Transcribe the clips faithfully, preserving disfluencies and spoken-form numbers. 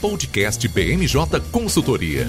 Podcast B M J Consultoria.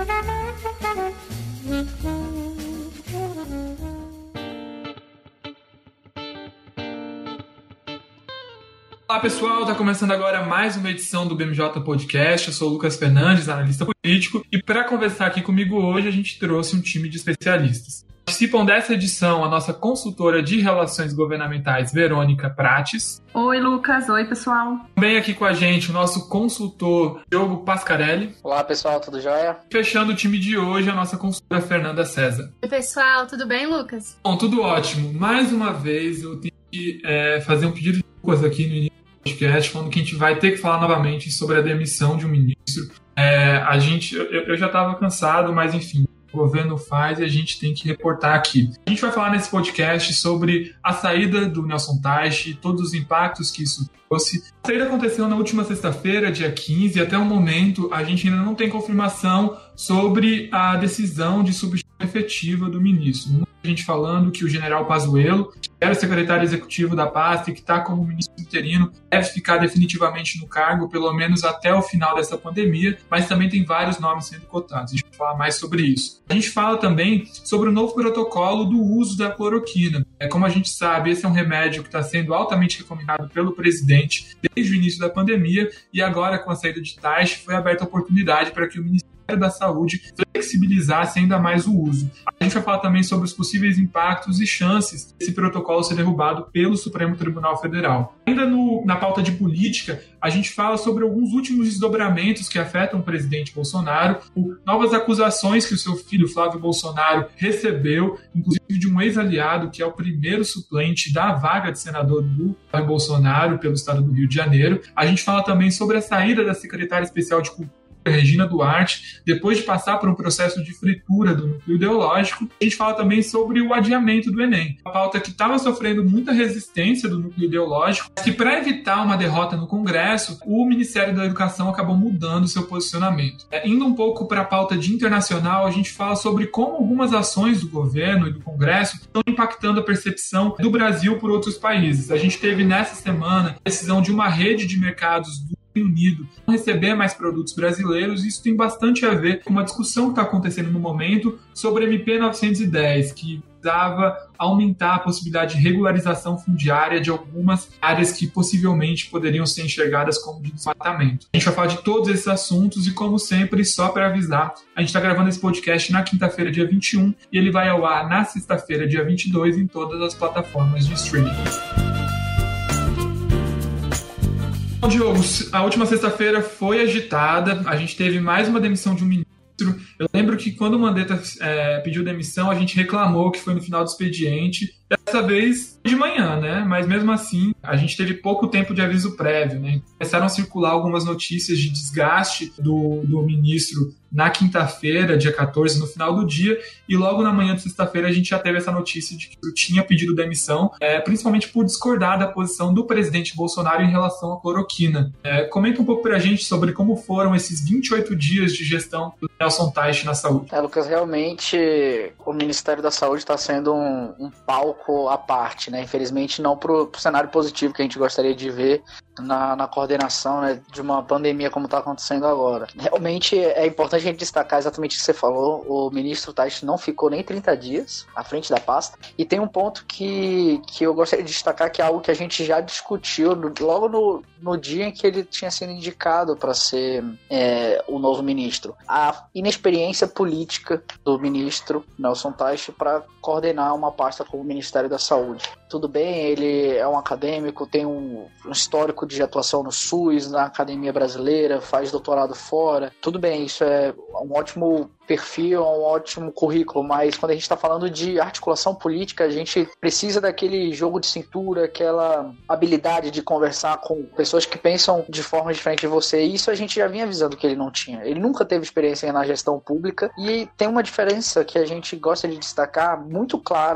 Olá pessoal, está começando agora mais uma edição do B M J Podcast. Eu sou o Lucas Fernandes, analista político, e para conversar aqui comigo hoje a gente trouxe um time de especialistas. Participam dessa edição a nossa consultora de relações governamentais, Verônica Prates. Oi Lucas, oi pessoal. Também aqui com a gente o nosso consultor Diogo Pascarelli. Olá pessoal, tudo jóia? Fechando o time de hoje, a nossa consultora Fernanda César. Oi pessoal, tudo bem, Lucas? Bom, tudo ótimo. Mais uma vez eu tenho que é, fazer um pedido de desculpas aqui no início do podcast, falando que a gente vai ter que falar novamente sobre a demissão de um ministro. É, a gente, eu, eu já estava cansado, mas enfim, o governo faz e a gente tem que reportar aqui. A gente vai falar nesse podcast sobre a saída do Nelson Teich, todos os impactos que isso trouxe. A saída aconteceu na última sexta-feira, dia quinze, e até o momento a gente ainda não tem confirmação sobre a decisão de substituição efetiva do ministro. Muita gente falando que o general Pazuello, que era o secretário executivo da pasta e que está como ministro interino, deve ficar definitivamente no cargo, pelo menos até o final dessa pandemia, mas também tem vários nomes sendo cotados. A gente vai falar mais sobre isso. A gente fala também sobre o novo protocolo do uso da cloroquina. É, como a gente sabe, esse é um remédio que está sendo altamente recomendado pelo presidente desde o início da pandemia, e agora, com a saída de Teich, foi aberta a oportunidade para que o Ministério da Saúde flexibilizasse ainda mais o uso. A gente vai falar também sobre os possíveis impactos e chances desse protocolo ser derrubado pelo Supremo Tribunal Federal. Ainda no, na pauta de política, a gente fala sobre alguns últimos desdobramentos que afetam o presidente Bolsonaro, novas acusações que o seu filho Flávio Bolsonaro recebeu, inclusive de um ex-aliado que é o primeiro suplente da vaga de senador do Flávio Bolsonaro pelo estado do Rio de Janeiro. A gente fala também sobre a saída da secretária especial de Cultura, Regina Duarte, depois de passar por um processo de fritura do núcleo ideológico. A gente fala também sobre o adiamento do Enem, uma pauta que estava sofrendo muita resistência do núcleo ideológico, mas que, para evitar uma derrota no Congresso, o Ministério da Educação acabou mudando seu posicionamento. É, indo um pouco para a pauta de internacional, a gente fala sobre como algumas ações do governo e do Congresso estão impactando a percepção do Brasil por outros países. A gente teve nessa semana a decisão de uma rede de mercados do Reino Unido não receber mais produtos brasileiros. Isso tem bastante a ver com uma discussão que está acontecendo no momento sobre a M P novecentos e dez, que visava aumentar a possibilidade de regularização fundiária de algumas áreas que possivelmente poderiam ser enxergadas como de desmatamento. A gente vai falar de todos esses assuntos e, como sempre, só para avisar, a gente está gravando esse podcast na quinta-feira, dia vinte e um, e ele vai ao ar na sexta-feira, dia vinte e dois, em todas as plataformas de streaming. Bom, Diogo, a última sexta-feira foi agitada, a gente teve mais uma demissão de um ministro. Eu lembro que quando o Mandetta é, pediu demissão, a gente reclamou que foi no final do expediente. Dessa vez de manhã, né? Mas mesmo assim, a gente teve pouco tempo de aviso prévio, né? Começaram a circular algumas notícias de desgaste do, do ministro na quinta-feira, dia quatorze, no final do dia, e logo na manhã de sexta-feira a gente já teve essa notícia de que ele tinha pedido demissão, é, principalmente por discordar da posição do presidente Bolsonaro em relação à cloroquina. É, comenta um pouco pra gente sobre como foram esses vinte e oito dias de gestão do Nelson Teich na saúde. É, Lucas, realmente o Ministério da Saúde está sendo um, um palco à parte, né? Infelizmente não pro, pro cenário positivo que a gente gostaria de ver na, na coordenação, né, de uma pandemia como está acontecendo agora. Realmente é importante a gente destacar exatamente o que você falou. O ministro Teich não ficou nem trinta dias à frente da pasta, e tem um ponto que, que eu gostaria de destacar, que é algo que a gente já discutiu no, logo no, no dia em que ele tinha sido indicado para ser é, o novo ministro. A inexperiência política do ministro Nelson Teich para coordenar uma pasta como o Ministério da Saúde. Tudo bem, ele é um acadêmico, tem um, um histórico de atuação no SUS, na academia brasileira, faz doutorado fora. Tudo bem, isso é um ótimo perfil, um ótimo currículo, mas quando a gente está falando de articulação política, a gente precisa daquele jogo de cintura, aquela habilidade de conversar com pessoas que pensam de forma diferente de você, e isso a gente já vinha avisando que ele não tinha. Ele nunca teve experiência na gestão pública, e tem uma diferença que a gente gosta de destacar muito clara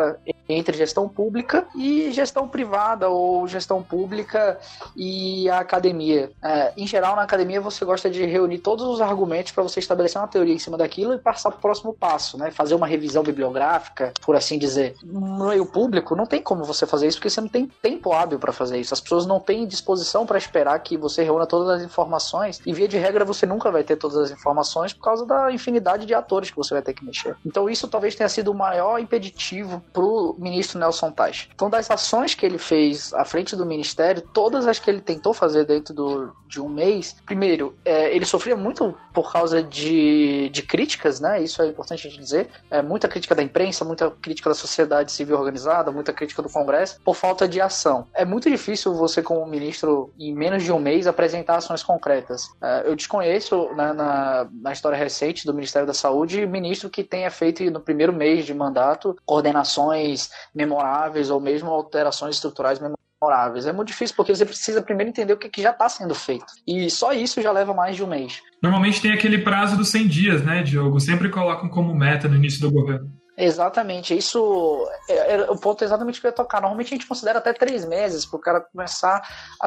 entre gestão pública e gestão privada ou gestão pública e a academia. É, em geral, na academia você gosta de reunir todos os argumentos para você estabelecer uma teoria em cima daquilo e passar para o próximo passo, né? Fazer uma revisão bibliográfica, por assim dizer. No meio público, não tem como você fazer isso porque você não tem tempo hábil para fazer isso. As pessoas não têm disposição para esperar que você reúna todas as informações e, via de regra, você nunca vai ter todas as informações por causa da infinidade de atores que você vai ter que mexer. Então isso talvez tenha sido o maior impeditivo para o ministro Nelson Teich. Então, das ações que ele fez à frente do ministério, todas as que ele tentou fazer dentro do, de um mês, primeiro, é, ele sofria muito por causa de, de críticas, né? Isso é importante a gente dizer. É, muita crítica da imprensa, muita crítica da sociedade civil organizada, muita crítica do Congresso, por falta de ação. É muito difícil você, como ministro, em menos de um mês, apresentar ações concretas. É, eu desconheço, né, na, na história recente do Ministério da Saúde, ministro que tenha feito no primeiro mês de mandato coordenações memoráveis ou mesmo alterações estruturais memoráveis. É muito difícil porque você precisa primeiro entender o que, que já está sendo feito. E só isso já leva mais de um mês. Normalmente tem aquele prazo dos cem dias, né, Diogo? Sempre colocam como meta no início do governo. Exatamente, isso é, é o ponto exatamente que eu ia tocar. Normalmente a gente considera até três meses para o cara começar a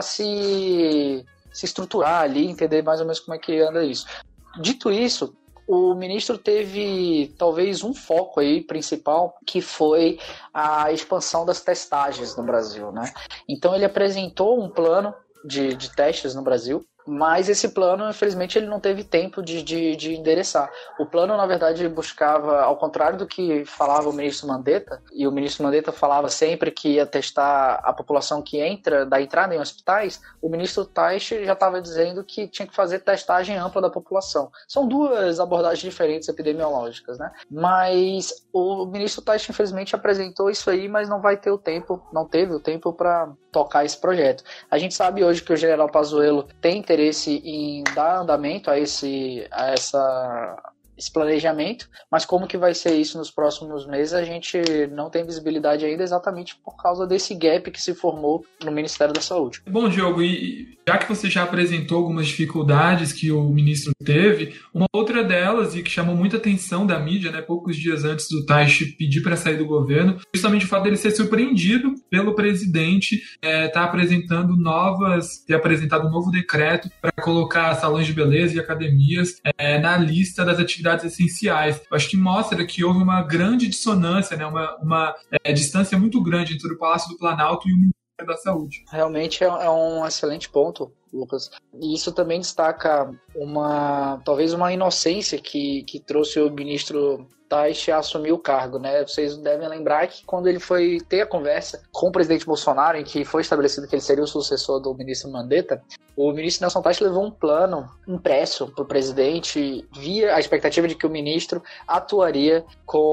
se, se estruturar ali, entender mais ou menos como é que anda isso. Dito isso, o ministro teve talvez um foco aí principal, que foi a expansão das testagens no Brasil, né? Então ele apresentou um plano de, de testes no Brasil, mas esse plano, infelizmente, ele não teve tempo de, de, de endereçar. O plano, na verdade, buscava, ao contrário do que falava o ministro Mandetta, e o ministro Mandetta falava sempre que ia testar a população que entra, da entrada em hospitais, o ministro Teich já estava dizendo que tinha que fazer testagem ampla da população. São duas abordagens diferentes epidemiológicas, né? Mas o ministro Teich, infelizmente, apresentou isso aí, mas não vai ter o tempo, não teve o tempo para tocar esse projeto. A gente sabe hoje que o general Pazuello tem interesse em dar andamento a esse, a essa, esse planejamento, mas como que vai ser isso nos próximos meses, a gente não tem visibilidade ainda, exatamente por causa desse gap que se formou no Ministério da Saúde. Bom, Diogo, e já que você já apresentou algumas dificuldades que o ministro teve, uma outra delas, e que chamou muita atenção da mídia, né, poucos dias antes do Teich pedir para sair do governo, justamente o fato dele ser surpreendido pelo presidente estar é, tá apresentando novas, ter apresentado um novo decreto para colocar salões de beleza e academias é, na lista das atividades essenciais. Eu acho que mostra que houve uma grande dissonância, né, uma, uma é, distância muito grande entre o Palácio do Planalto e o Ministério da Saúde. Realmente é, é um excelente ponto, Lucas. E isso também destaca uma, talvez uma inocência que, que trouxe o ministro Teich a assumir o cargo, né? Vocês devem lembrar que quando ele foi ter a conversa com o presidente Bolsonaro, em que foi estabelecido que ele seria o sucessor do ministro Mandetta, o ministro Nelson Teich levou um plano impresso para o presidente via a expectativa de que o ministro atuaria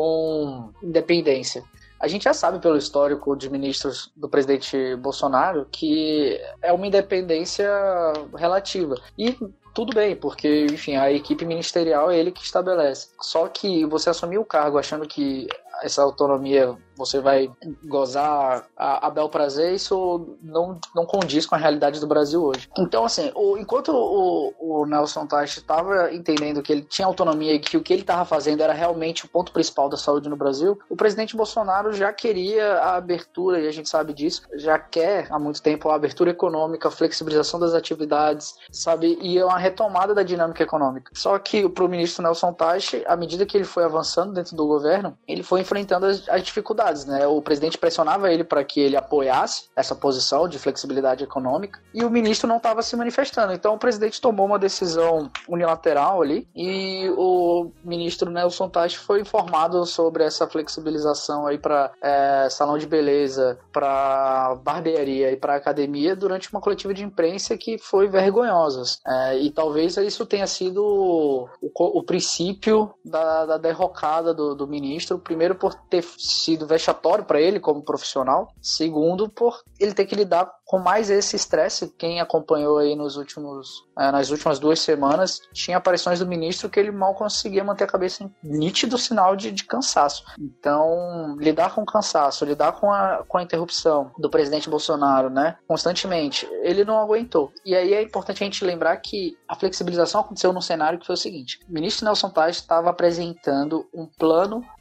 com independência. A gente já sabe pelo histórico de ministros do presidente Bolsonaro que é uma independência relativa. E tudo bem, porque, enfim, a equipe ministerial é ele que estabelece. Só que você assumir o cargo achando que essa autonomia você vai gozar a, a bel prazer, isso não, não condiz com a realidade do Brasil hoje. Então, assim, o, enquanto o, o Nelson Teich estava entendendo que ele tinha autonomia e que o que ele estava fazendo era realmente o ponto principal da saúde no Brasil, o presidente Bolsonaro já queria a abertura, e a gente sabe disso, já quer há muito tempo a abertura econômica, a flexibilização das atividades, sabe, e uma retomada da dinâmica econômica. Só que para o ministro Nelson Teich, à medida que ele foi avançando dentro do governo, ele foi enfrentando as, as dificuldades. Né? O presidente pressionava ele para que ele apoiasse essa posição de flexibilidade econômica e o ministro não estava se manifestando. Então o presidente tomou uma decisão unilateral ali e o ministro Nelson Teich foi informado sobre essa flexibilização aí para é, salão de beleza, para barbearia e para academia durante uma coletiva de imprensa que foi vergonhosa. É, e talvez isso tenha sido o, o, o princípio da, da derrocada do, do ministro, primeiro por ter sido vexatório para ele como profissional, segundo por ele ter que lidar com mais esse estresse. Quem acompanhou aí nos últimos, é, nas últimas duas semanas tinha aparições do ministro que ele mal conseguia manter a cabeça em nítido sinal de, de cansaço. Então, lidar com cansaço, lidar com a, com a interrupção do presidente Bolsonaro, né, constantemente, ele não aguentou. E aí é importante a gente lembrar que a flexibilização aconteceu num cenário que foi o seguinte: o ministro Nelson Teich estava apresentando um plano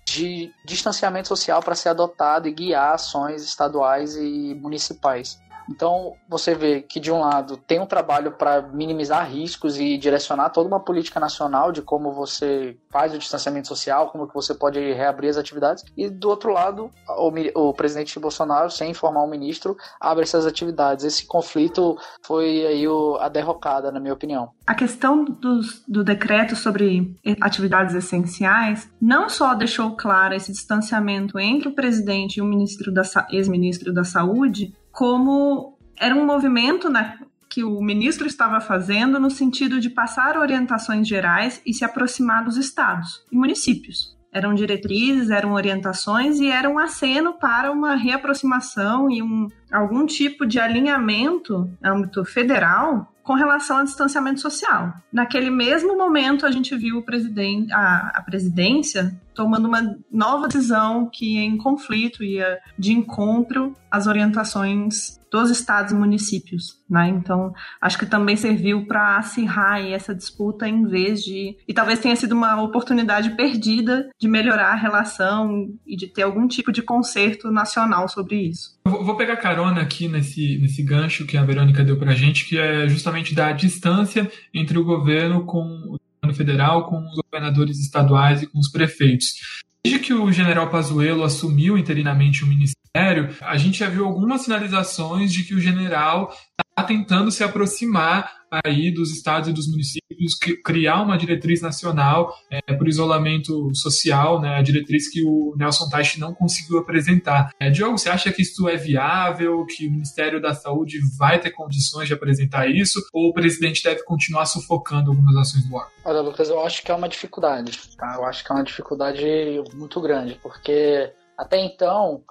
de distanciamento social para ser adotado e guiar ações estaduais e municipais. Então, você vê que, de um lado, tem um trabalho para minimizar riscos e direcionar toda uma política nacional de como você faz o distanciamento social, como que você pode reabrir as atividades, e, do outro lado, o, o presidente Bolsonaro, sem informar o ministro, abre essas atividades. Esse conflito foi aí o, a derrocada, na minha opinião. A questão dos, do decreto sobre atividades essenciais não só deixou claro esse distanciamento entre o presidente e o ministro da, ex-ministro da Saúde, como era um movimento na, que o ministro estava fazendo no sentido de passar orientações gerais e se aproximar dos estados e municípios. Eram diretrizes, eram orientações e era um aceno para uma reaproximação e um, algum tipo de alinhamento no âmbito federal com relação ao distanciamento social. Naquele mesmo momento, a gente viu o presidente, a, a presidência tomando uma nova decisão que ia em conflito, ia de encontro às orientações dos estados e municípios, né? Então, acho que também serviu para acirrar aí essa disputa em vez de... E talvez tenha sido uma oportunidade perdida de melhorar a relação e de ter algum tipo de conserto nacional sobre isso. Eu vou pegar carona aqui nesse, nesse gancho que a Verônica deu pra gente, que é justamente da distância entre o governo com o governo federal, com os governadores estaduais e com os prefeitos. Desde que o general Pazuello assumiu interinamente o ministério, a gente já viu algumas sinalizações de que o general está tentando se aproximar aí dos estados e dos municípios, criar uma diretriz nacional é, para o isolamento social, né, a diretriz que o Nelson Teich não conseguiu apresentar. É, Diogo, você acha que isso é viável, que o Ministério da Saúde vai ter condições de apresentar isso, ou o presidente deve continuar sufocando algumas ações do órgão? Olha, Lucas, eu acho que é uma dificuldade, tá? Eu acho que é uma dificuldade muito grande, porque até então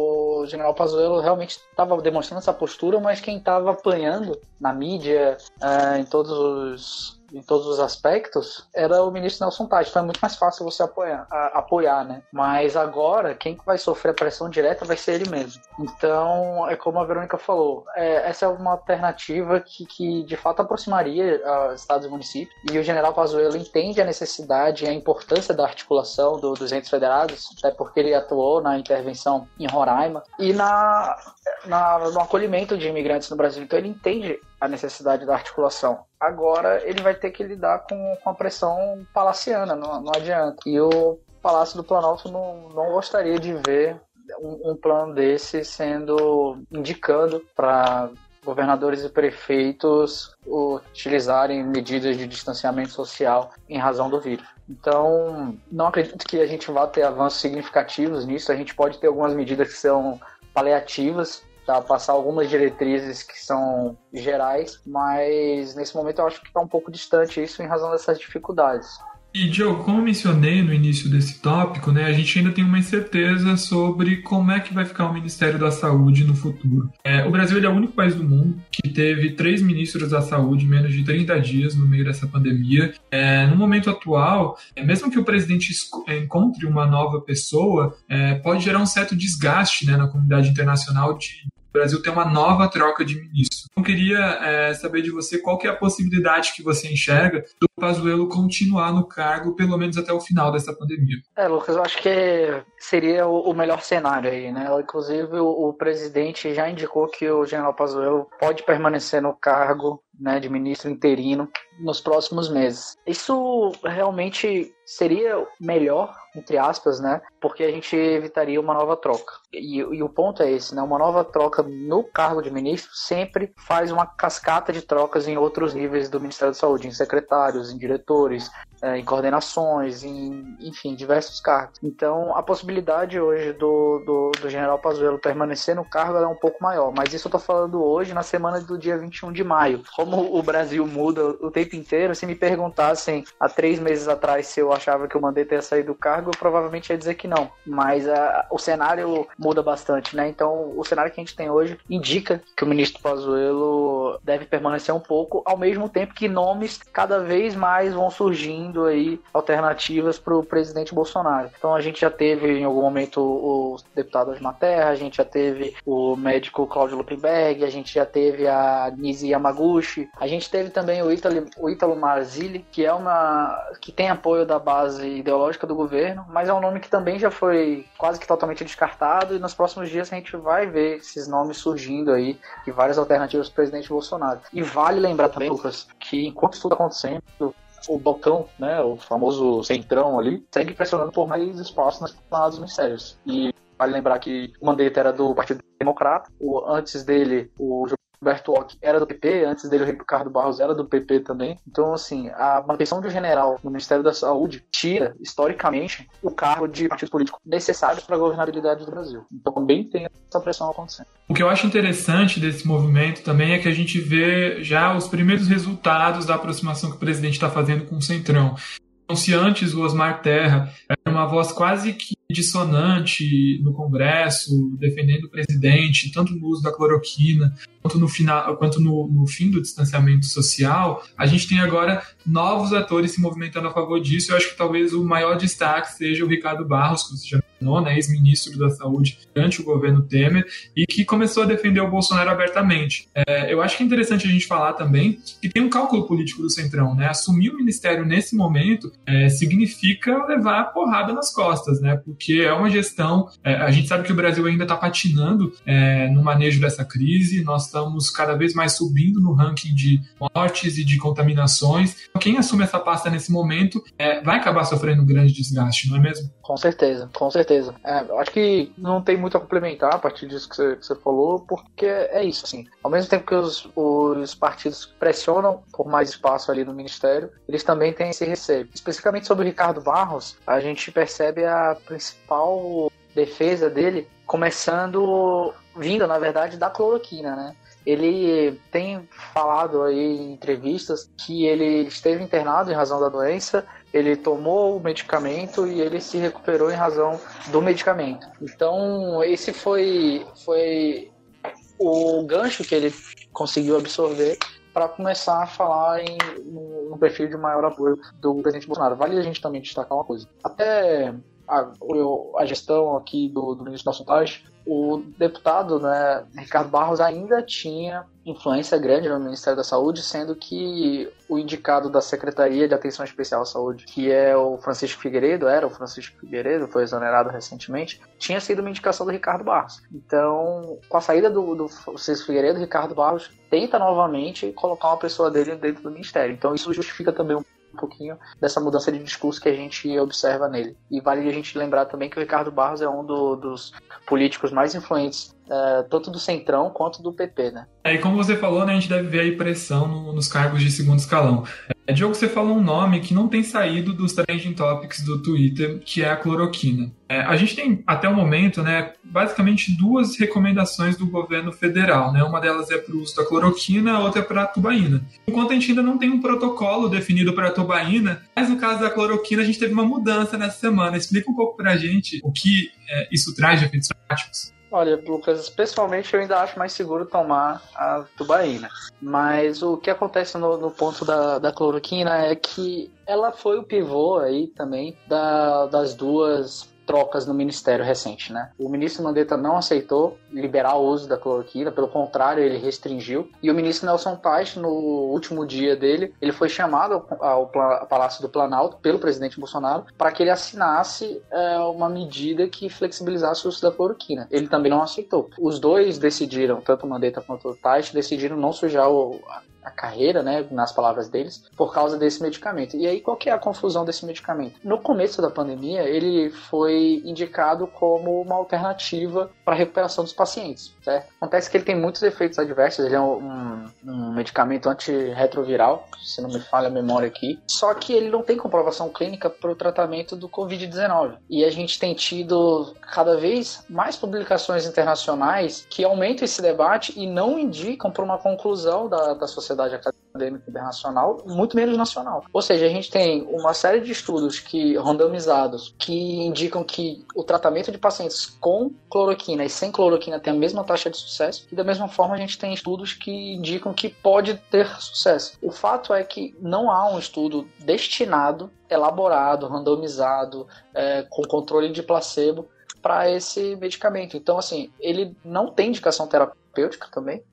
o general Pazuello realmente estava demonstrando essa postura, mas quem estava apanhando na mídia, uh, em todos os em todos os aspectos, era o ministro Nelson Teich. Então é muito mais fácil você apoiar, a, apoiar, né? Mas agora, quem vai sofrer a pressão direta vai ser ele mesmo. Então, é como a Verônica falou, é, essa é uma alternativa que, que de fato aproximaria uh, estados e municípios, e o general Pazuello entende a necessidade e a importância da articulação do, dos entes federados, até porque ele atuou na intervenção em Roraima e na, na, no acolhimento de imigrantes no Brasil. Então ele entende a necessidade da articulação. Agora ele vai ter que lidar com, com a pressão palaciana, não, não adianta. E o Palácio do Planalto não, não gostaria de ver um, um plano desse sendo indicando para governadores e prefeitos utilizarem medidas de distanciamento social em razão do vírus. Então, não acredito que a gente vá ter avanços significativos nisso. A gente pode ter algumas medidas que são paliativas, tá? Passar algumas diretrizes que são gerais, mas nesse momento eu acho que está um pouco distante isso em razão dessas dificuldades. E, Diogo, como eu mencionei no início desse tópico, né, a gente ainda tem uma incerteza sobre como é que vai ficar o Ministério da Saúde no futuro. É, o Brasil ele é o único país do mundo que teve três ministros da saúde em menos de trinta dias no meio dessa pandemia. É, no momento atual, é, mesmo que o presidente encontre uma nova pessoa, é, pode gerar um certo desgaste, né, na comunidade internacional de o Brasil ter uma nova troca de ministro. Eu queria é, saber de você qual que é a possibilidade que você enxerga do Pazuello continuar no cargo, pelo menos até o final dessa pandemia. É, Lucas, eu acho que seria o melhor cenário aí, né? Inclusive, o, o presidente já indicou que o general Pazuello pode permanecer no cargo, né, de ministro interino nos próximos meses. Isso realmente seria melhor, entre aspas, né? Porque a gente evitaria uma nova troca. E, e o ponto é esse, né? Uma nova troca no cargo de ministro sempre faz uma cascata de trocas em outros níveis do Ministério da Saúde, em secretários, em diretores, é, em coordenações, em, enfim, diversos cargos. Então, a possibilidade hoje do, do, do general Pazuello permanecer no cargo é um pouco maior, mas isso eu tô falando hoje, na semana do dia vinte e um de maio. Como o Brasil muda o tempo inteiro, se me perguntassem há três meses atrás se eu achava que o Mandetta ia sair do cargo, eu provavelmente ia dizer que não. Mas a, o cenário muda bastante, né? Então, o cenário que a gente tem hoje indica que o ministro Pazuello deve permanecer um pouco, ao mesmo tempo que nomes cada vez mais vão surgindo aí, alternativas para o presidente Bolsonaro. Então, a gente já teve em algum momento o deputado Osmar Terra, a gente já teve o médico Cláudio Luppenberg, a gente já teve a Nisi Yamaguchi, discutir. A gente teve também o Ítalo, o Ítalo Marzilli, que é uma que tem apoio da base ideológica do governo, mas é um nome que também já foi quase que totalmente descartado, e nos próximos dias a gente vai ver esses nomes surgindo aí e várias alternativas para o presidente Bolsonaro. E vale lembrar também, Lucas, que enquanto isso tudo está acontecendo, o Bocão, né, o famoso centrão ali, segue pressionando por mais espaço nas planadas dos ministérios. E vale lembrar que o Mandetta era do Partido Democrata, o, antes dele o Gilberto Ock era do P P, antes dele o Ricardo Barros era do P P também. Então, assim, a manutenção de um general no Ministério da Saúde tira, historicamente, o cargo de partido político necessário para a governabilidade do Brasil. Então, também tem essa pressão acontecendo. O que eu acho interessante desse movimento também é que a gente vê já os primeiros resultados da aproximação que o presidente está fazendo com o Centrão. Então, se antes o Osmar Terra era uma voz quase que dissonante no Congresso, defendendo o presidente, tanto no uso da cloroquina, quanto no, final, quanto no, no fim do distanciamento social, a gente tem agora novos atores se movimentando a favor disso. Eu acho que talvez o maior destaque seja o Ricardo Barros, que você já mencionou, né, ex-ministro da Saúde durante o governo Temer, e que começou a defender o Bolsonaro abertamente. É, eu acho que é interessante a gente falar também que tem um cálculo político do Centrão, né? Assumir o ministério nesse momento é, significa levar a porrada nas costas, né? Porque é uma gestão, é, a gente sabe que o Brasil ainda está patinando é, no manejo dessa crise, nós estamos cada vez mais subindo no ranking de mortes e de contaminações. Quem assume essa pasta nesse momento é, vai acabar sofrendo um grande desgaste, não é mesmo? Com certeza, com certeza. É, eu acho que não tem muito a complementar a partir disso que você, que você falou, porque é isso, assim. Ao mesmo tempo que os, os partidos pressionam por mais espaço ali no Ministério, eles também têm esse receio. Especificamente sobre o Ricardo Barros, a gente percebe a principal defesa dele começando, vindo, na verdade, da cloroquina, né? Ele tem falado aí em entrevistas que ele esteve internado em razão da doença, ele tomou o medicamento e ele se recuperou em razão do medicamento. Então, esse foi, foi o gancho que ele conseguiu absorver para começar a falar em, no, no perfil de maior apoio do presidente Bolsonaro. Vale a gente também destacar uma coisa. Até a, a gestão aqui do, do ministro Nelson Tais, o deputado, né, Ricardo Barros ainda tinha influência grande no Ministério da Saúde, sendo que o indicado da Secretaria de Atenção Especial à Saúde, que é o Francisco Figueiredo, era o Francisco Figueiredo, foi exonerado recentemente, tinha sido uma indicação do Ricardo Barros. Então, com a saída do, do Francisco Figueiredo, Ricardo Barros tenta novamente colocar uma pessoa dele dentro do Ministério. Então, isso justifica também um um pouquinho dessa mudança de discurso que a gente observa nele. E vale a gente lembrar também que o Ricardo Barros é um do, dos políticos mais influentes, é, tanto do Centrão quanto do P P, né? É, e como você falou, né, a gente deve ver aí pressão no, nos cargos de segundo escalão. É, Diogo, você falou um nome que não tem saído dos trending topics do Twitter, que é a cloroquina. É, a gente tem, até o momento, né, basicamente duas recomendações do governo federal, né? Uma delas é para o uso da cloroquina, a outra é para a tubaína. Enquanto a gente ainda não tem um protocolo definido para a tubaína, mas no caso da cloroquina a gente teve uma mudança nessa semana. Explica um pouco para a gente o que é, isso traz de efeitos práticos. Olha, Lucas, pessoalmente eu ainda acho mais seguro tomar a tubaína. Mas o que acontece no, no ponto da, da cloroquina é que ela foi o pivô aí também da, das duas trocas no Ministério recente, né? O ministro Mandetta não aceitou liberar o uso da cloroquina, pelo contrário, ele restringiu. E o ministro Nelson Tais, no último dia dele, ele foi chamado ao, ao, ao Palácio do Planalto pelo presidente Bolsonaro para que ele assinasse é, uma medida que flexibilizasse o uso da cloroquina. Ele também não aceitou. Os dois decidiram, tanto o Mandetta quanto o Tais, decidiram não sujar o a carreira, né, nas palavras deles, por causa desse medicamento. E aí, qual que é a confusão desse medicamento? No começo da pandemia, ele foi indicado como uma alternativa para a recuperação dos pacientes, certo? Acontece que ele tem muitos efeitos adversos, ele é um, um medicamento antirretroviral, se não me falha a memória aqui, só que ele não tem comprovação clínica para o tratamento do covid dezenove. E a gente tem tido cada vez mais publicações internacionais que aumentam esse debate e não indicam para uma conclusão da, da sociedade acadêmica internacional, muito menos nacional. Ou seja, a gente tem uma série de estudos que, randomizados que indicam que o tratamento de pacientes com cloroquina e sem cloroquina tem a mesma taxa de sucesso, e da mesma forma a gente tem estudos que indicam que pode ter sucesso. O fato é que não há um estudo destinado, elaborado, randomizado, é, com controle de placebo para esse medicamento. Então, assim, ele não tem indicação terapêutica também. É,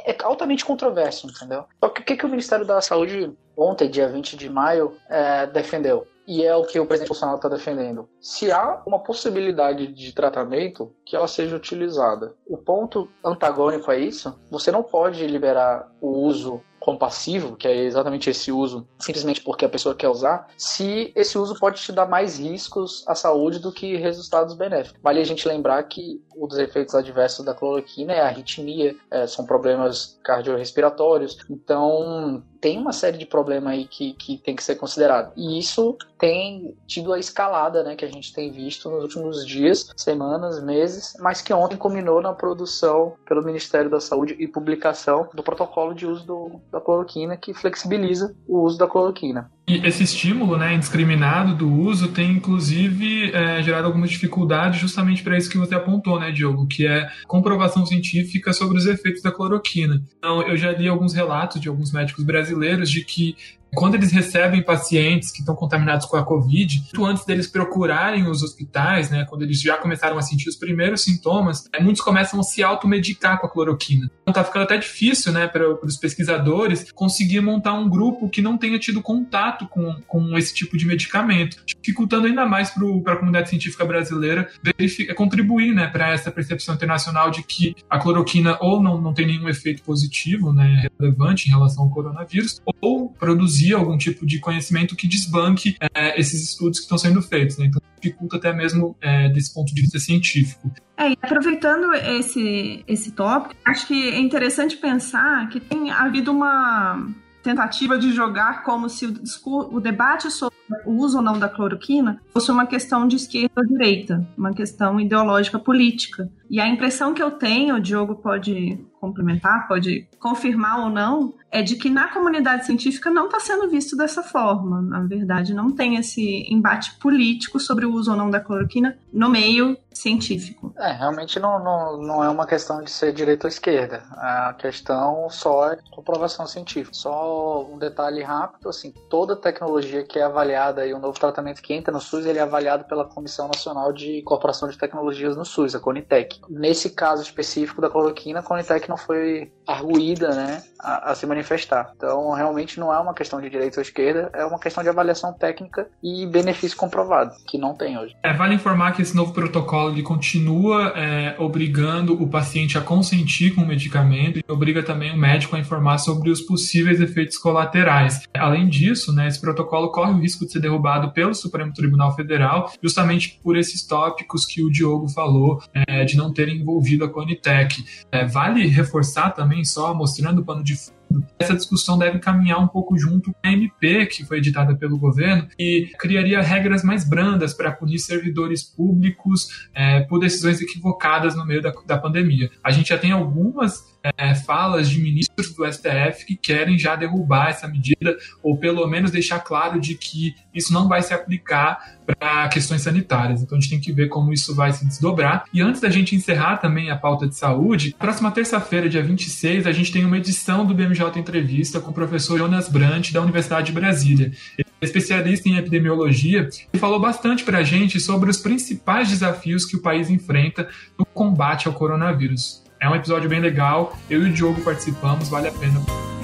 é, é altamente controverso, entendeu? Só que o que, que o Ministério da Saúde, ontem, dia vinte de maio, é, defendeu? E é o que o presidente Bolsonaro está defendendo. Se há uma possibilidade de tratamento, que ela seja utilizada. O ponto antagônico a isso, você não pode liberar o uso compassivo, que é exatamente esse uso, simplesmente porque a pessoa quer usar, se esse uso pode te dar mais riscos à saúde do que resultados benéficos. Vale a gente lembrar que um dos efeitos adversos da cloroquina é a arritmia, é, são problemas cardiorrespiratórios, então tem uma série de problemas aí que, que tem que ser considerado. E isso tem tido a escalada, né, que a gente tem visto nos últimos dias, semanas, meses, mas que ontem culminou na produção pelo Ministério da Saúde e publicação do protocolo de uso do, da cloroquina, que flexibiliza o uso da cloroquina. E esse estímulo, né, indiscriminado do uso tem, inclusive, é, gerado algumas dificuldades justamente para isso que você apontou, né, Diogo, que é comprovação científica sobre os efeitos da cloroquina. Então, eu já li alguns relatos de alguns médicos brasileiros de que quando eles recebem pacientes que estão contaminados com a Covid, muito antes deles procurarem os hospitais, né, quando eles já começaram a sentir os primeiros sintomas, muitos começam a se automedicar com a cloroquina. Então tá ficando até difícil, né, para os pesquisadores conseguir montar um grupo que não tenha tido contato com, com esse tipo de medicamento, dificultando ainda mais para a comunidade científica brasileira verificar, contribuir, né, para essa percepção internacional de que a cloroquina ou não, não tem nenhum efeito positivo, né, relevante em relação ao coronavírus, ou produzir algum tipo de conhecimento que desbanque é, esses estudos que estão sendo feitos, né? Então dificulta até mesmo é, desse ponto de vista científico. É, e aproveitando esse, esse tópico, acho que é interessante pensar que tem havido uma tentativa de jogar como se o, discurso, o debate sobre o uso ou não da cloroquina fosse uma questão de esquerda ou direita, uma questão ideológica política. E a impressão que eu tenho, o Diogo pode complementar, pode confirmar ou não, é de que na comunidade científica não está sendo visto dessa forma. Na verdade, não tem esse embate político sobre o uso ou não da cloroquina no meio científico. É, realmente não, não, não é uma questão de ser direita ou esquerda. A questão só é comprovação científica. Só um detalhe rápido, assim, toda tecnologia que é avaliada e o novo tratamento que entra no SUS, ele é avaliado pela Comissão Nacional de Incorporação de Tecnologias no SUS, a Conitec. Nesse caso específico da cloroquina, a Conitec não foi arguída, né, a, a se manifestar. Então, realmente não é uma questão de direita ou esquerda, é uma questão de avaliação técnica e benefício comprovado, que não tem hoje. É, vale informar que esse novo protocolo ele continua é, obrigando o paciente a consentir com o medicamento e obriga também o médico a informar sobre os possíveis efeitos colaterais. Além disso, né, esse protocolo corre o risco de ser derrubado pelo Supremo Tribunal Federal, justamente por esses tópicos que o Diogo falou, é, de não terem envolvido a Conitec. É, vale reforçar também, só mostrando o pano de fundo, essa discussão deve caminhar um pouco junto com a M P, que foi editada pelo governo, e criaria regras mais brandas para punir servidores públicos é, por decisões equivocadas no meio da, da pandemia. A gente já tem algumas é, falas de ministros do S T F que querem já derrubar essa medida, ou pelo menos deixar claro de que isso não vai se aplicar para questões sanitárias. Então a gente tem que ver como isso vai se desdobrar. E antes da gente encerrar também a pauta de saúde, próxima terça-feira, dia vinte e seis, a gente tem uma edição do B M J Entrevista com o professor Jonas Brant, da Universidade de Brasília. Ele é especialista em epidemiologia e falou bastante para a gente sobre os principais desafios que o país enfrenta no combate ao coronavírus. É um episódio bem legal, eu e o Diogo participamos, vale a pena.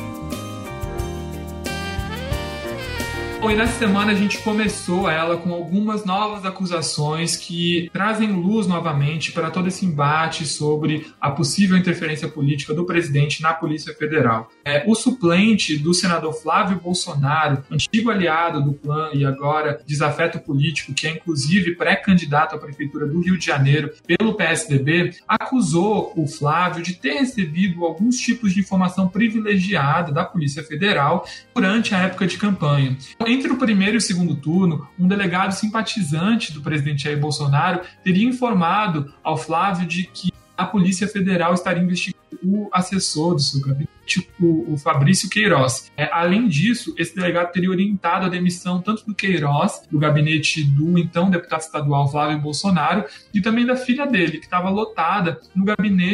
Bom, e nessa semana a gente começou ela com algumas novas acusações que trazem luz novamente para todo esse embate sobre a possível interferência política do presidente na Polícia Federal. É, o suplente do senador Flávio Bolsonaro, antigo aliado do P L A N e agora desafeto político, que é inclusive pré-candidato à Prefeitura do Rio de Janeiro pelo P S D B, acusou o Flávio de ter recebido alguns tipos de informação privilegiada da Polícia Federal durante a época de campanha. Entre o primeiro e o segundo turno, um delegado simpatizante do presidente Jair Bolsonaro teria informado ao Flávio de que a Polícia Federal estaria investigando o assessor do seu gabinete, o, o Fabrício Queiroz. É, além disso, esse delegado teria orientado a demissão tanto do Queiroz, do gabinete do então deputado estadual Flávio Bolsonaro, e também da filha dele, que estava lotada no gabinete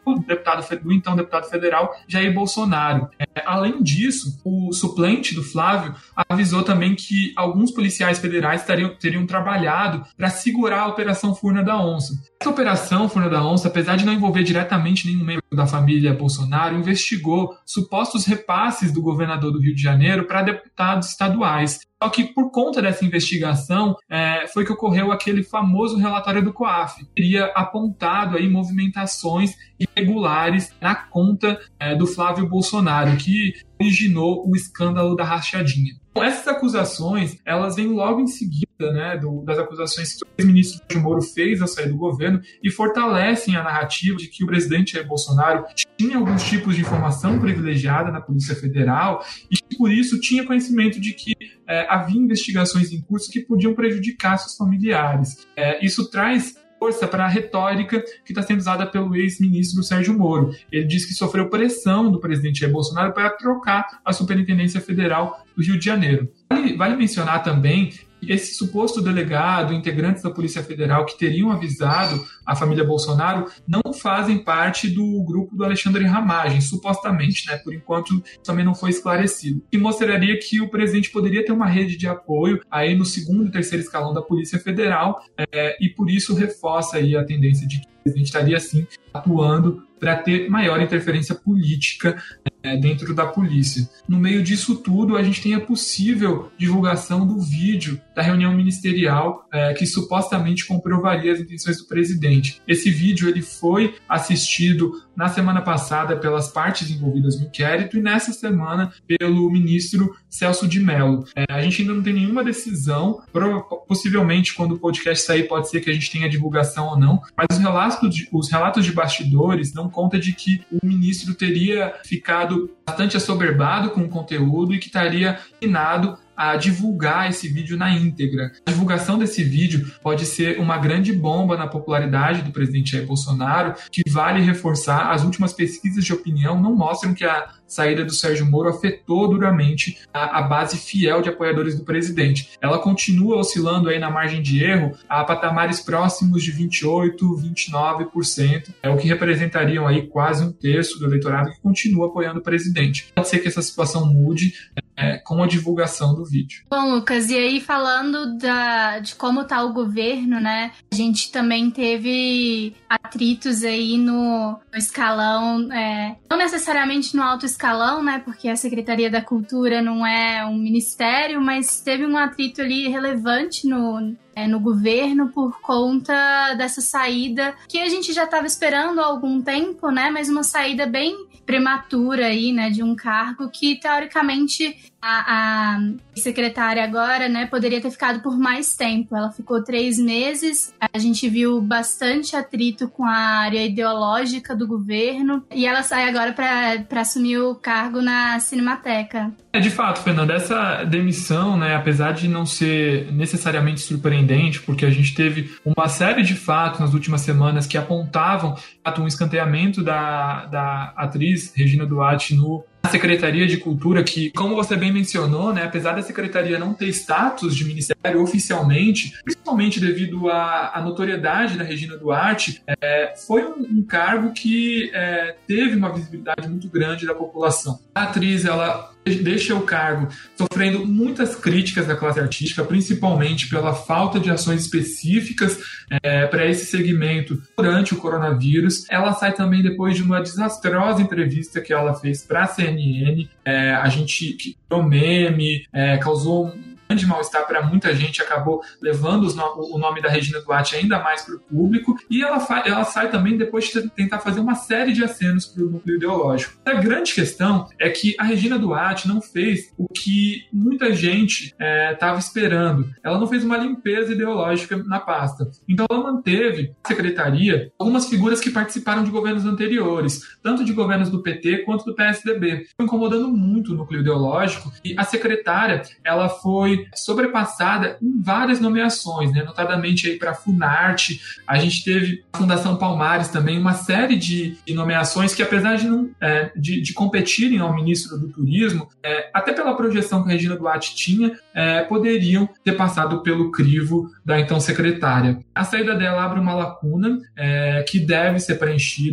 do, deputado, do então deputado federal Jair Bolsonaro. É, além disso, o suplente do Flávio avisou também que alguns policiais federais teriam, teriam trabalhado para segurar a Operação Furna da Onça. Essa Operação Furna da Onça, apesar de não envolver diretamente nenhum membro da família Bolsonaro, investigou supostos repasses do governador do Rio de Janeiro para deputados estaduais. Só que por conta dessa investigação é, foi que ocorreu aquele famoso relatório do COAF, que teria apontado aí movimentações irregulares na conta é, do Flávio Bolsonaro, que originou o escândalo da rachadinha. Essas acusações, elas vêm logo em seguida, né, do, das acusações que o ex-ministro Sérgio Moro fez ao sair do governo e fortalecem a narrativa de que o presidente Jair Bolsonaro tinha alguns tipos de informação privilegiada na Polícia Federal e que, por isso, tinha conhecimento de que é, havia investigações em curso que podiam prejudicar seus familiares. É, isso traz força para a retórica que está sendo usada pelo ex-ministro Sérgio Moro. Ele diz que sofreu pressão do presidente Jair Bolsonaro para trocar a Superintendência Federal do Rio de Janeiro. Vale, vale mencionar também que esse suposto delegado, integrantes da Polícia Federal que teriam avisado a família Bolsonaro, não fazem parte do grupo do Alexandre Ramagem, supostamente, né? Por enquanto, também não foi esclarecido. E mostraria que o presidente poderia ter uma rede de apoio aí no segundo e terceiro escalão da Polícia Federal é, e por isso reforça aí a tendência de que o presidente estaria, sim, atuando para ter maior interferência política é, dentro da polícia. No meio disso tudo, a gente tem a possível divulgação do vídeo da reunião ministerial é, que supostamente comprovaria as intenções do presidente. Esse vídeo ele foi assistido na semana passada pelas partes envolvidas no inquérito e nessa semana pelo ministro Celso de Mello. É, a gente ainda não tem nenhuma decisão, possivelmente quando o podcast sair pode ser que a gente tenha divulgação ou não, mas os relatos de, os relatos de bastidores dão conta de que o ministro teria ficado bastante assoberbado com o conteúdo e que estaria inclinado a divulgar esse vídeo na íntegra. A divulgação desse vídeo pode ser uma grande bomba na popularidade do presidente Jair Bolsonaro, que vale reforçar, as últimas pesquisas de opinião não mostram que a saída do Sérgio Moro afetou duramente a, a base fiel de apoiadores do presidente. Ela continua oscilando aí na margem de erro a patamares próximos de vinte e oito por cento, vinte e nove por cento, é o que representariam aí quase um terço do eleitorado que continua apoiando o presidente. Pode ser que essa situação mude é, com a divulgação do vídeo. Bom, Lucas, e aí falando da, de como está o governo, né? A gente também teve atritos aí no, no escalão, é, não necessariamente no alto escalão, né? Porque a Secretaria da Cultura não é um ministério, mas teve um atrito ali relevante no, é, no governo por conta dessa saída que a gente já estava esperando há algum tempo, né? Mas uma saída bem prematura aí, né? De um cargo que, teoricamente, a, a secretária agora, né, poderia ter ficado por mais tempo. Ela ficou três meses, a gente viu bastante atrito com a área ideológica do governo e ela sai agora para assumir o cargo na Cinemateca. É, de fato, Fernanda, essa demissão, né, apesar de não ser necessariamente surpreendente, porque a gente teve uma série de fatos nas últimas semanas que apontavam um escanteamento da, da atriz Regina Duarte no Secretaria de Cultura, que, como você bem mencionou, né, apesar da Secretaria não ter status de ministério oficialmente, principalmente devido à, à notoriedade da Regina Duarte, é, foi um, um cargo que é, teve uma visibilidade muito grande da população. A atriz, ela deixa o cargo sofrendo muitas críticas da classe artística, principalmente pela falta de ações específicas é, para esse segmento durante o coronavírus. Ela sai também depois de uma desastrosa entrevista que ela fez para a C N N. É, a gente criou meme, é, causou um grande mal-estar para muita gente, acabou levando os no, o nome da Regina Duarte ainda mais para o público, e ela, fa, ela sai também depois de tentar fazer uma série de acenos para o núcleo ideológico. A grande questão é que a Regina Duarte não fez o que muita gente estava é, esperando. Ela não fez uma limpeza ideológica na pasta. Então ela manteve na secretaria algumas figuras que participaram de governos anteriores, tanto de governos do P T quanto do P S D B, incomodando muito o núcleo ideológico, e a secretária ela foi sobrepassada em várias nomeações, né? Notadamente aí para a Funarte, a gente teve a Fundação Palmares também, uma série de, de nomeações que, apesar de, não, é, de, de competirem ao ministro do Turismo, é, até pela projeção que a Regina Duarte tinha, é, poderiam ter passado pelo crivo da então secretária. A saída dela abre uma lacuna é, que deve ser preenchida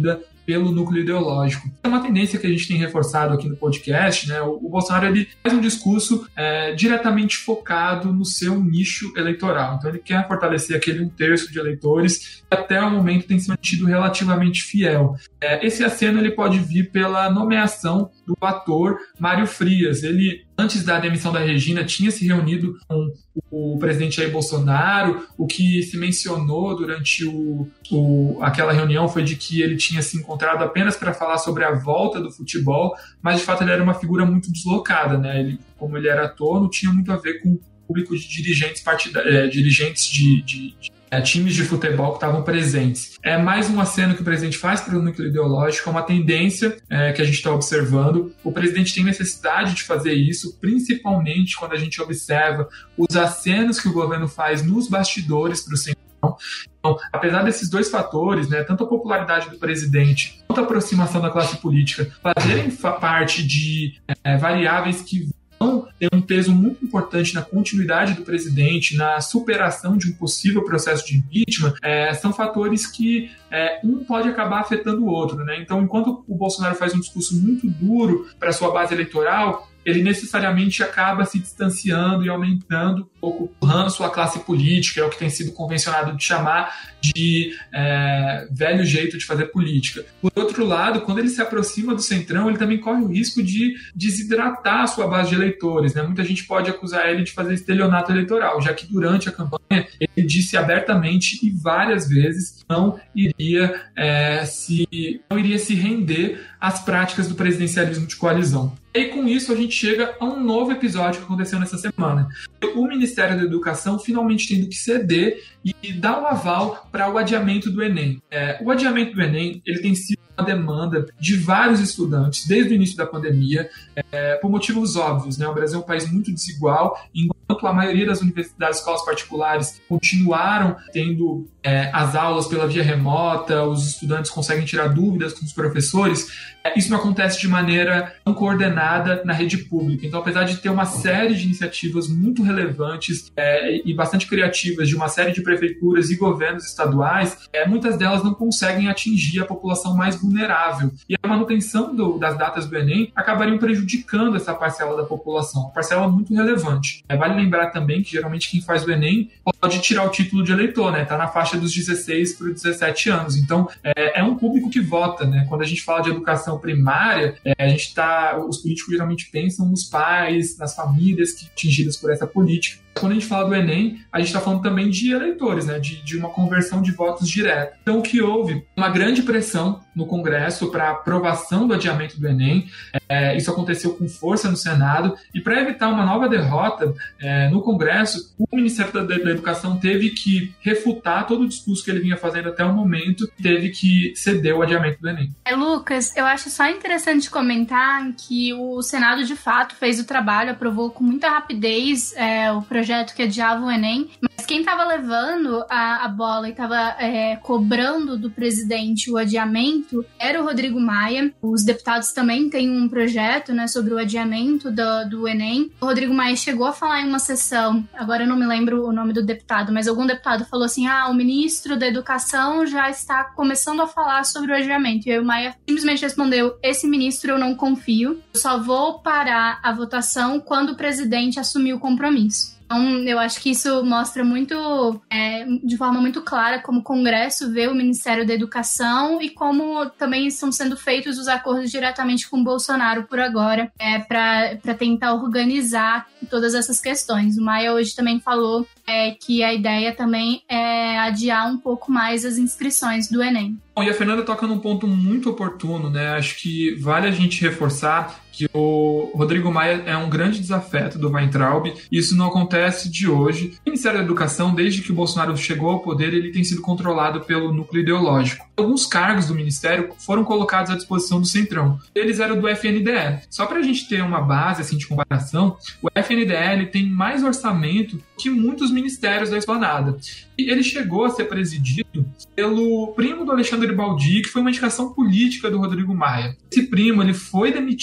pelo núcleo ideológico. É uma tendência que a gente tem reforçado aqui no podcast, né? O, o Bolsonaro ele faz um discurso é, diretamente focado no seu nicho eleitoral. Então ele quer fortalecer aquele um terço de eleitores que até o momento tem se mantido relativamente fiel. É, esse aceno ele pode vir pela nomeação do ator Mário Frias. Ele, antes da demissão da Regina, tinha se reunido com o presidente Jair Bolsonaro. O que se mencionou durante o, o, aquela reunião foi de que ele tinha se encontrado apenas para falar sobre a volta do futebol, mas de fato ele era uma figura muito deslocada, né? Ele, como ele era ator, não tinha muito a ver com o público de dirigentes, partida, é, dirigentes de, de, de é, times de futebol que estavam presentes. É mais um aceno que o presidente faz para o núcleo ideológico, é uma tendência é, que a gente está observando. O presidente tem necessidade de fazer isso, principalmente quando a gente observa os acenos que o governo faz nos bastidores para o Centrão. Então, apesar desses dois fatores, né, tanto a popularidade do presidente quanto a aproximação da classe política, fazerem parte de é, variáveis que ter um peso muito importante na continuidade do presidente, na superação de um possível processo de impeachment, é, são fatores que é, um pode acabar afetando o outro, né? Então, enquanto o Bolsonaro faz um discurso muito duro para a sua base eleitoral, ele necessariamente acaba se distanciando e aumentando um pouco o ranço à classe política, é o que tem sido convencionado de chamar de é, velho jeito de fazer política. Por outro lado, quando ele se aproxima do Centrão, ele também corre o risco de desidratar a sua base de eleitores, né? Muita gente pode acusar ele de fazer estelionato eleitoral, já que durante a campanha ele disse abertamente e várias vezes não iria, é, se, não iria se render às práticas do presidencialismo de coalizão. E com isso a gente chega a um novo episódio que aconteceu nessa semana. O Ministério da Educação finalmente tendo que ceder e dar um aval para o adiamento do Enem. É, o adiamento do Enem ele tem sido uma demanda de vários estudantes desde o início da pandemia, é, por motivos óbvios, né? O Brasil é um país muito desigual, enquanto a maioria das universidades e escolas particulares continuaram tendo é, as aulas pela via remota, os estudantes conseguem tirar dúvidas com os professores, é, isso não acontece de maneira não coordenada na rede pública. Então, apesar de ter uma série de iniciativas muito relevantes é, e bastante criativas de uma série de prefeituras e governos estaduais, é, muitas delas não conseguem atingir a população mais vulnerável. E a manutenção do, das datas do Enem acabariam prejudicando essa parcela da população, uma parcela muito relevante. É, vale lembrar também que geralmente quem faz o Enem pode tirar o título de eleitor, né? Tá na faixa dos dezesseis para os dezessete anos. Então, é, é um público que vota, né? Quando a gente fala de educação primária, é, a gente tá, os políticos geralmente pensam nos pais, nas famílias que atingidas por essa política. Quando a gente fala do Enem, a gente está falando também de eleitores, né? de, de uma conversão de votos direto. Então, o que houve? Uma grande pressão no Congresso para a aprovação do adiamento do Enem. É, isso aconteceu com força no Senado. E para evitar uma nova derrota é, no Congresso, o Ministério da, da Educação teve que refutar todo o discurso que ele vinha fazendo até o momento, teve que ceder o adiamento do Enem. É, Lucas, eu acho só interessante comentar que o Senado, de fato, fez o trabalho, aprovou com muita rapidez é, o projeto projeto que adiava o Enem, mas quem estava levando a, a bola e estava é, cobrando do presidente o adiamento era o Rodrigo Maia. Os deputados também têm um projeto, né, sobre o adiamento do, do Enem. O Rodrigo Maia chegou a falar em uma sessão, agora eu não me lembro o nome do deputado, mas algum deputado falou assim, ah, o ministro da Educação já está começando a falar sobre o adiamento. E aí o Maia simplesmente respondeu, esse ministro eu não confio, eu só vou parar a votação quando o presidente assumir o compromisso. Então, eu acho que isso mostra muito, é, de forma muito clara, como o Congresso vê o Ministério da Educação e como também estão sendo feitos os acordos diretamente com o Bolsonaro por agora, é, para tentar organizar todas essas questões. O Maia hoje também falou é, que a ideia também é adiar um pouco mais as inscrições do Enem. Bom, e a Fernanda toca num ponto muito oportuno, né? Acho que vale a gente reforçar que o Rodrigo Maia é um grande desafeto do Weintraub. Isso não acontece de hoje. O Ministério da Educação, desde que o Bolsonaro chegou ao poder, ele tem sido controlado pelo núcleo ideológico. Alguns cargos do Ministério foram colocados à disposição do Centrão. Eles eram do F N D E. Só para a gente ter uma base assim, de comparação, o F N D E ele tem mais orçamento que muitos ministérios da esplanada. E ele chegou a ser presidido pelo primo do Alexandre Baldi, que foi uma indicação política do Rodrigo Maia. Esse primo ele foi demitido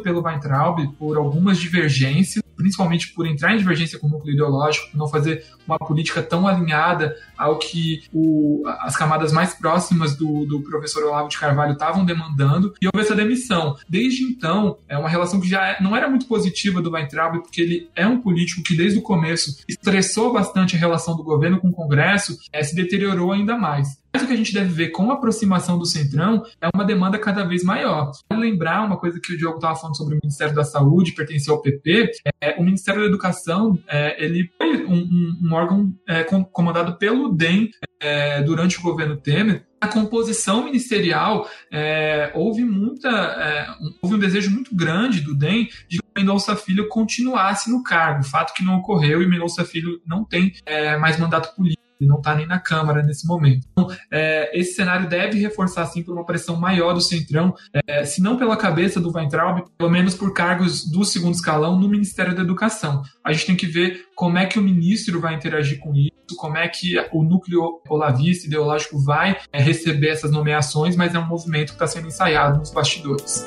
pelo Weintraub por algumas divergências, principalmente por entrar em divergência com o núcleo ideológico, por não fazer uma política tão alinhada ao que o, as camadas mais próximas do, do professor Olavo de Carvalho estavam demandando, e houve essa demissão. Desde então, é uma relação que já não era muito positiva do Weintraub, porque ele é um político que desde o começo estressou bastante a relação do governo com o Congresso, é, se deteriorou ainda mais. Mas o que a gente deve ver com a aproximação do Centrão é uma demanda cada vez maior. Vale lembrar uma coisa que o Diogo estava falando sobre o Ministério da Saúde, pertencia ao P P, é, o Ministério da Educação, é, ele foi um, um, um órgão é, comandado pelo D E M é, durante o governo Temer. A composição ministerial, é, houve muita, é, houve um desejo muito grande do D E M de que o Mendonça Filho continuasse no cargo, fato que não ocorreu, e o Mendonça Filho não tem é, mais mandato político. Ele não está nem na Câmara nesse momento. Então, é, esse cenário deve reforçar, sim, por uma pressão maior do Centrão, é, se não pela cabeça do Weintraub, pelo menos por cargos do segundo escalão no Ministério da Educação. A gente tem que ver como é que o ministro vai interagir com isso, como é que o núcleo olavista ideológico vai é, receber essas nomeações, mas é um movimento que está sendo ensaiado nos bastidores.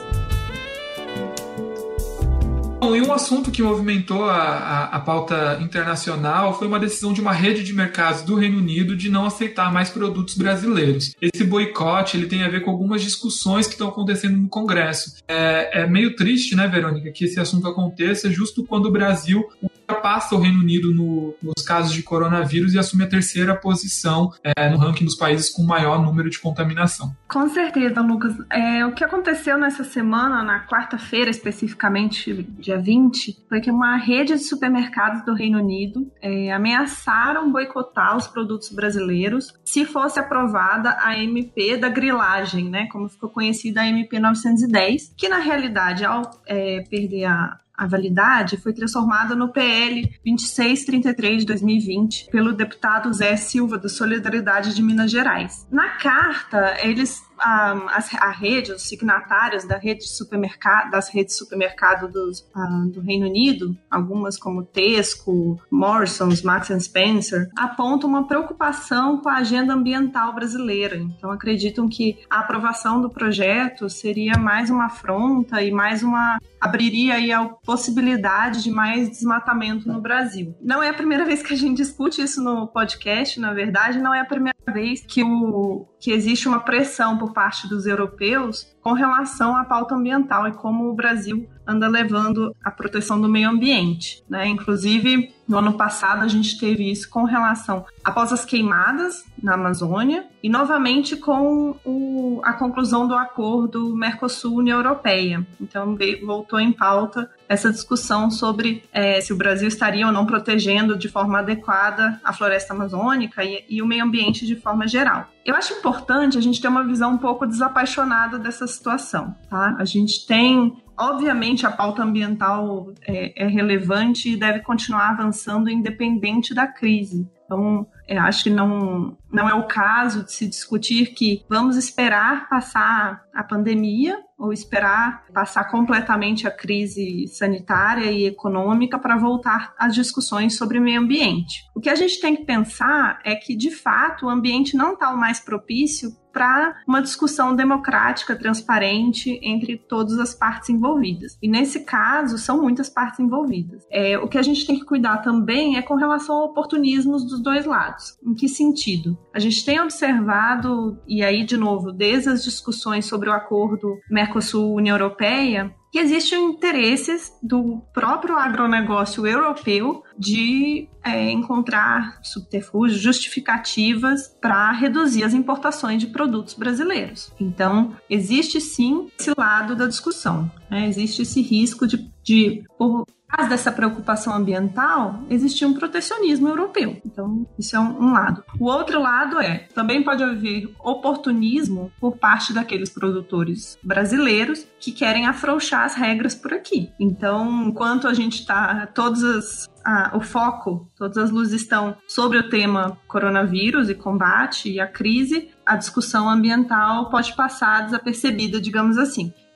E um assunto que movimentou a, a, a pauta internacional foi uma decisão de uma rede de mercados do Reino Unido de não aceitar mais produtos brasileiros. Esse boicote ele tem a ver com algumas discussões que estão acontecendo no Congresso. É, é meio triste, né, Verônica, que esse assunto aconteça justo quando o Brasil ultrapassa o Reino Unido no, nos casos de coronavírus e assume a terceira posição é, no ranking dos países com maior número de contaminação. Com certeza, Lucas. É, o que aconteceu nessa semana, na quarta-feira especificamente, dia vinte, foi que uma rede de supermercados do Reino Unido é, ameaçaram boicotar os produtos brasileiros se fosse aprovada a M P da grilagem, né, como ficou conhecida a M P novecentos e dez, que na realidade, ao é, perder a A validade, foi transformada no P L vinte e seis trinta e três de dois mil e vinte pelo deputado Zé Silva, do Solidariedade de Minas Gerais. Na carta, eles, a, a, a rede, os signatários da rede de supermercado, das redes de supermercado dos, a, do Reino Unido, algumas como Tesco, Morrisons, Marks and Spencer, apontam uma preocupação com a agenda ambiental brasileira. Então, acreditam que a aprovação do projeto seria mais uma afronta e mais uma abriria aí a possibilidade de mais desmatamento no Brasil. Não é a primeira vez que a gente discute isso no podcast, na verdade, não é a primeira vez que, o, que existe uma pressão por parte dos europeus com relação à pauta ambiental e como o Brasil anda levando a proteção do meio ambiente, né? Inclusive, no ano passado a gente teve isso com relação após as queimadas na Amazônia e novamente com o, a conclusão do acordo Mercosul-União Europeia. Então, voltou em pauta essa discussão sobre é, se o Brasil estaria ou não protegendo de forma adequada a floresta amazônica e, e o meio ambiente de forma geral. Eu acho importante a gente ter uma visão um pouco desapaixonada dessa situação, tá? A gente tem, obviamente, a pauta ambiental é, é relevante e deve continuar avançando independente da crise. Então, eu acho que não, não é o caso de se discutir que vamos esperar passar a pandemia ou esperar passar completamente a crise sanitária e econômica para voltar às discussões sobre meio ambiente. O que a gente tem que pensar é que, de fato, o ambiente não está o mais propício para uma discussão democrática, transparente entre todas as partes envolvidas. E nesse caso, são muitas partes envolvidas. É, o que a gente tem que cuidar também é com relação a oportunismos dos dois lados. Em que sentido? A gente tem observado, e aí, de novo, desde as discussões sobre o acordo Mercosul-União Europeia, que existem interesses do próprio agronegócio europeu de é, encontrar subterfúgios, justificativas para reduzir as importações de produtos brasileiros. Então, existe sim esse lado da discussão, né? Existe esse risco de, de por causa dessa preocupação ambiental, existe um protecionismo europeu. Então, isso é um, um lado. O outro lado é, também pode haver oportunismo por parte daqueles produtores brasileiros que querem afrouxar as regras por aqui. Então, enquanto a gente está, todas as Ah, o foco, todas as luzes estão sobre o tema coronavírus e combate e a crise, a discussão ambiental pode passar desapercebida, digamos assim.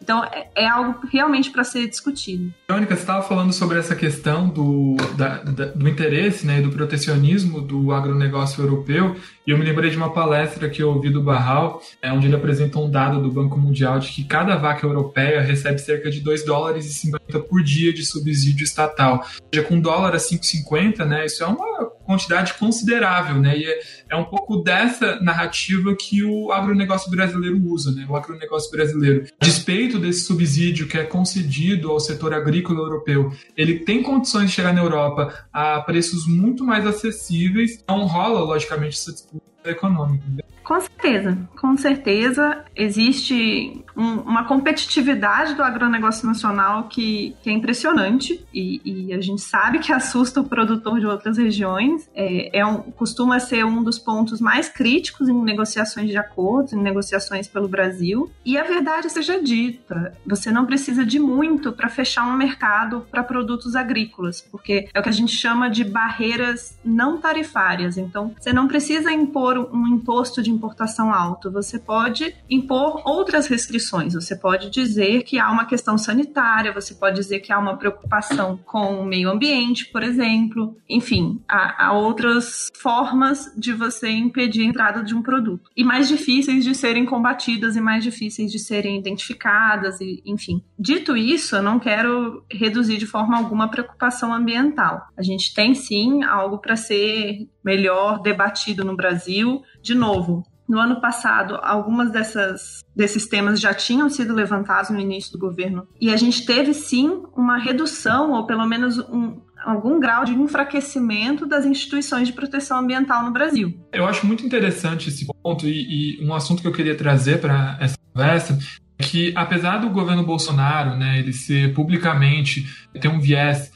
Então, é, é algo realmente para ser discutido. Verônica, você estava falando sobre essa questão do, da, da, do interesse, né, do protecionismo do agronegócio europeu, e eu me lembrei de uma palestra que eu ouvi do Barral, é, onde ele apresentou um dado do Banco Mundial de que cada vaca europeia recebe cerca de dois dólares e cinquenta por dia de subsídio estatal. Ou seja, com um dólar a cinco reais e cinquenta centavos, né, isso é uma quantidade considerável, né, e é, é um pouco dessa narrativa que o agronegócio brasileiro usa, né, o agronegócio brasileiro. A despeito desse subsídio que é concedido ao setor agrícola europeu, ele tem condições de chegar na Europa a preços muito mais acessíveis, não rola, logicamente, essa disputa econômica. Com certeza, com certeza existe um, uma competitividade do agronegócio nacional que, que é impressionante e, e a gente sabe que assusta o produtor de outras regiões. É, é um, costuma ser um dos pontos mais críticos em negociações de acordos, em negociações pelo Brasil. E a verdade seja dita, você não precisa de muito para fechar um mercado para produtos agrícolas, porque é o que a gente chama de barreiras não tarifárias. Então, você não precisa impor um imposto de importação alto, você pode impor outras restrições, você pode dizer que há uma questão sanitária, você pode dizer que há uma preocupação com o meio ambiente, por exemplo, enfim, há, há outras formas de você impedir a entrada de um produto, e mais difíceis de serem combatidas e mais difíceis de serem identificadas, e, enfim. Dito isso, eu não quero reduzir de forma alguma a preocupação ambiental. A gente tem sim algo para ser melhor debatido no Brasil. De novo, no ano passado, algumas dessas, desses temas já tinham sido levantados no início do governo e a gente teve sim uma redução ou pelo menos um, algum grau de enfraquecimento das instituições de proteção ambiental no Brasil. Eu acho muito interessante esse ponto e, e um assunto que eu queria trazer para essa conversa que, apesar do governo Bolsonaro, né, ele ser publicamente, ter um viés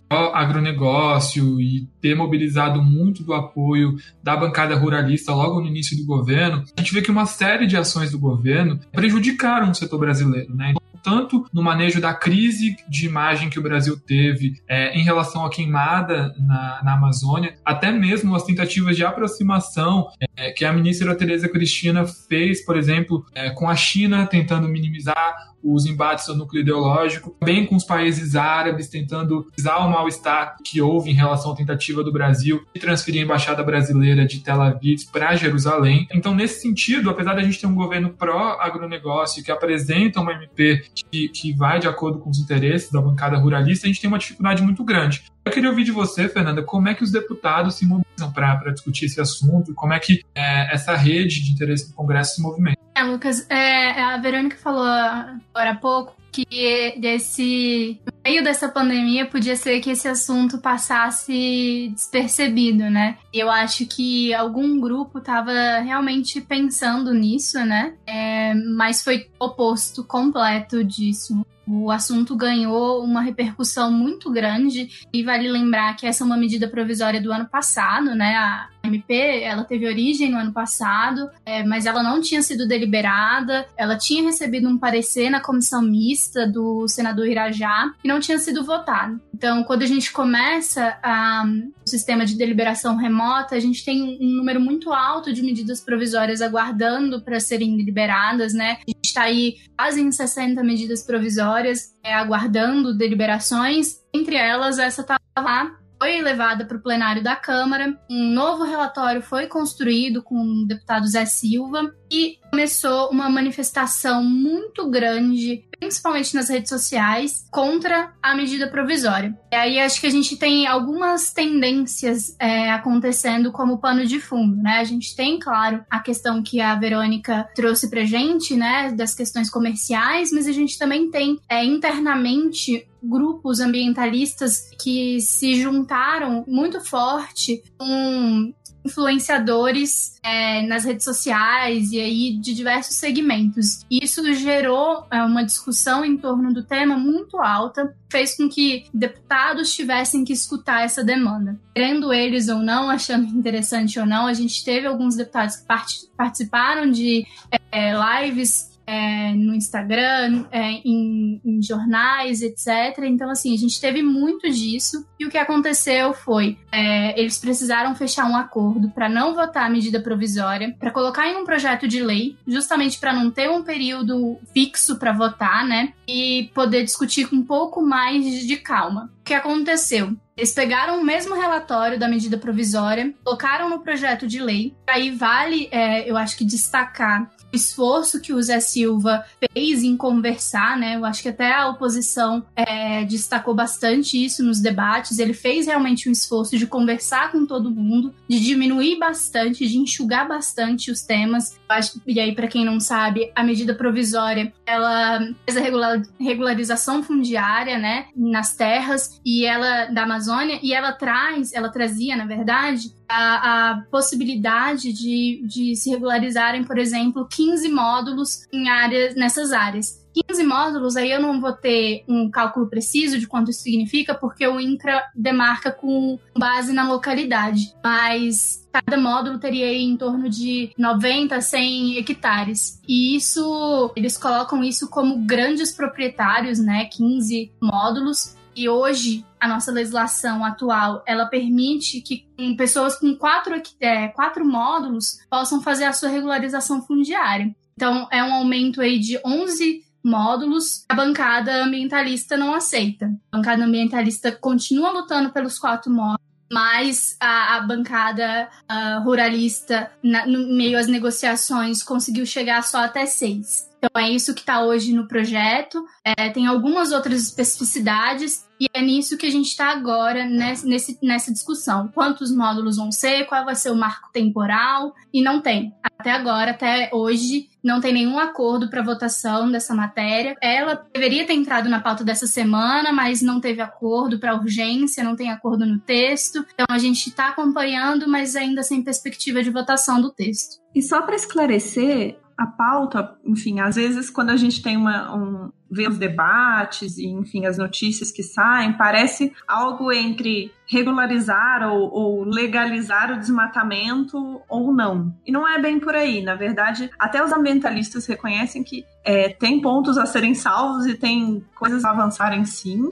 agronegócio e ter mobilizado muito do apoio da bancada ruralista logo no início do governo, a gente vê que uma série de ações do governo prejudicaram o setor brasileiro, né? Tanto no manejo da crise de imagem que o Brasil teve é, em relação à queimada na, na Amazônia, até mesmo as tentativas de aproximação é, que a ministra Tereza Cristina fez, por exemplo, é, com a China, tentando minimizar os embates ao núcleo ideológico, também com os países árabes, tentando usar o mal-estar que houve em relação à tentativa do Brasil de transferir a embaixada brasileira de Tel Aviv para Jerusalém. Então, nesse sentido, apesar de a gente ter um governo pró-agronegócio que apresenta uma M P que, que vai de acordo com os interesses da bancada ruralista, a gente tem uma dificuldade muito grande. Eu queria ouvir de você, Fernanda, como é que os deputados se mobilizam para discutir esse assunto, como é que é, essa rede de interesse do Congresso se movimenta. É, Lucas, é, a Verônica falou agora há pouco que desse, no meio dessa pandemia podia ser que esse assunto passasse despercebido, né? E eu acho que algum grupo estava realmente pensando nisso, né? É, mas foi o oposto completo disso. O assunto ganhou uma repercussão muito grande e vale lembrar que essa é uma medida provisória do ano passado, né? A M P, ela teve origem no ano passado, é, mas ela não tinha sido deliberada, ela tinha recebido um parecer na comissão mista do senador Irajá e não tinha sido votado. Então, quando a gente começa a, o sistema de deliberação remota, a gente tem um número muito alto de medidas provisórias aguardando para serem deliberadas, né? A gente está aí quase em sessenta medidas provisórias é, aguardando deliberações, entre elas essa está lá, foi levada para o plenário da Câmara, um novo relatório foi construído com o deputado Zé Silva e começou uma manifestação muito grande, principalmente nas redes sociais, contra a medida provisória. E aí acho que a gente tem algumas tendências é, acontecendo como pano de fundo, né? A gente tem, claro, a questão que a Verônica trouxe pra gente, né, das questões comerciais, mas a gente também tem é, internamente grupos ambientalistas que se juntaram muito forte com influenciadores é, nas redes sociais e aí de diversos segmentos. Isso gerou é, uma discussão em torno do tema muito alta, fez com que deputados tivessem que escutar essa demanda. Querendo eles ou não, achando interessante ou não, a gente teve alguns deputados que part- participaram de é, lives é, no Instagram, é, em, em jornais, etcétera. Então, assim, a gente teve muito disso. E o que aconteceu foi, é, eles precisaram fechar um acordo para não votar a medida provisória, para colocar em um projeto de lei, justamente para não ter um período fixo para votar, né? E poder discutir com um pouco mais de calma. O que aconteceu? Eles pegaram o mesmo relatório da medida provisória, colocaram no projeto de lei. Aí vale, é, eu acho que destacar o esforço que o Zé Silva fez em conversar, né? Eu acho que até a oposição é, destacou bastante isso nos debates. Ele fez realmente um esforço de conversar com todo mundo, de diminuir bastante, de enxugar bastante os temas. Eu acho, e aí, para quem não sabe, a medida provisória, ela fez a regular, regularização fundiária, né? Nas terras e ela da Amazônia, e ela traz, ela trazia, na verdade, a, a possibilidade de, de se regularizarem, por exemplo, quinze módulos em áreas, nessas áreas. quinze módulos, aí eu não vou ter um cálculo preciso de quanto isso significa, porque o INCRA demarca com base na localidade. Mas cada módulo teria em torno de noventa a cem hectares. E isso, eles colocam isso como grandes proprietários, né? quinze módulos. E hoje, a nossa legislação atual, ela permite que pessoas com quatro, é, quatro módulos possam fazer a sua regularização fundiária. Então, é um aumento aí de onze módulos. A bancada ambientalista não aceita. A bancada ambientalista continua lutando pelos quatro módulos, mas a, a bancada uh, ruralista, na, no meio às negociações, conseguiu chegar só até seis. Então é isso que está hoje no projeto. É, tem algumas outras especificidades e é nisso que a gente está agora nesse, nesse, nessa discussão. Quantos módulos vão ser, qual vai ser o marco temporal, e não tem. Até agora, até hoje, não tem nenhum acordo para votação dessa matéria. Ela deveria ter entrado na pauta dessa semana, mas não teve acordo para urgência, não tem acordo no texto. Então a gente está acompanhando, mas ainda sem perspectiva de votação do texto. E só para esclarecer, a pauta, enfim, às vezes quando a gente tem uma, um, vê os debates e, enfim, as notícias que saem, parece algo entre regularizar ou, ou legalizar o desmatamento ou não. E não é bem por aí. Na verdade, até os ambientalistas reconhecem que é, tem pontos a serem salvos e tem coisas a avançarem sim.